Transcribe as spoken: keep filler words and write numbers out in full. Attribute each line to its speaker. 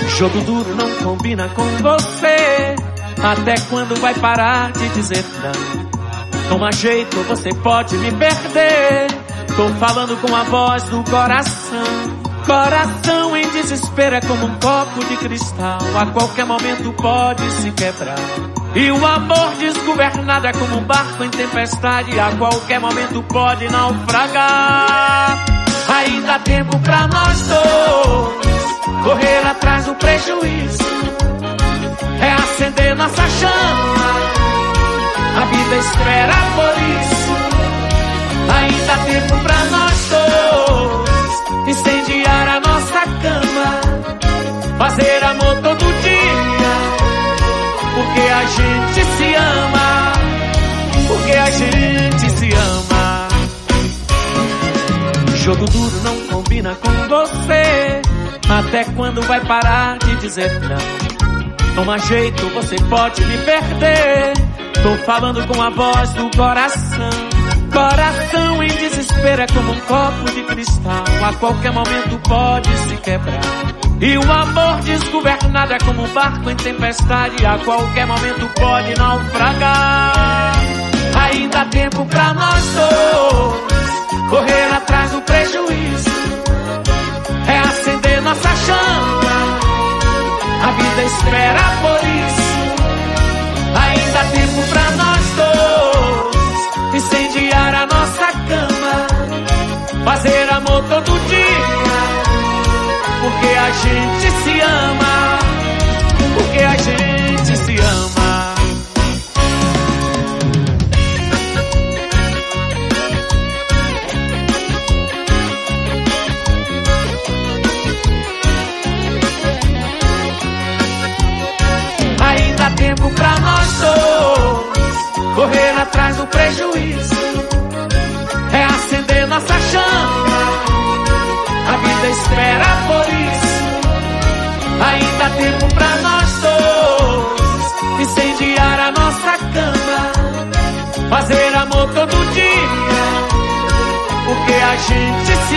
Speaker 1: Jogo duro não combina com você. Até quando vai parar de dizer não? Toma jeito, você pode me perder. Tô falando com a voz do coração. Coração em desespero é como um copo de cristal. A qualquer momento pode se quebrar. E o amor desgovernado é como um barco em tempestade. A qualquer momento pode naufragar. Ainda há tempo pra nós dois correr atrás do prejuízo, reacender nossa chama. A vida espera por isso. Ainda há tempo pra nós dois incendiar a nossa cama, fazer amor todo dia, porque a gente se ama, porque a gente se ama. Jogo duro não combina com você. Até quando vai parar de dizer não? Toma jeito, você pode me perder. Tô falando com a voz do coração. Coração em desespero é como um copo de cristal. A qualquer momento pode se quebrar. E o amor desgovernado é como um barco em tempestade. A qualquer momento pode naufragar. Ainda há tempo pra nós dois correr atrás do prejuízo, reacender nossa chama. A vida espera por isso. Ainda há tempo pra nós dois incendiar a nossa cama, fazer amor todo dia, porque a gente se ama, porque a gente se ama. Ainda há tempo pra nós dois correr atrás do prejuízo, reacender nossa chama. A vida espera por isso. Ainda há tempo pra nós dois incendiar a nossa cama, fazer amor todo dia, porque a gente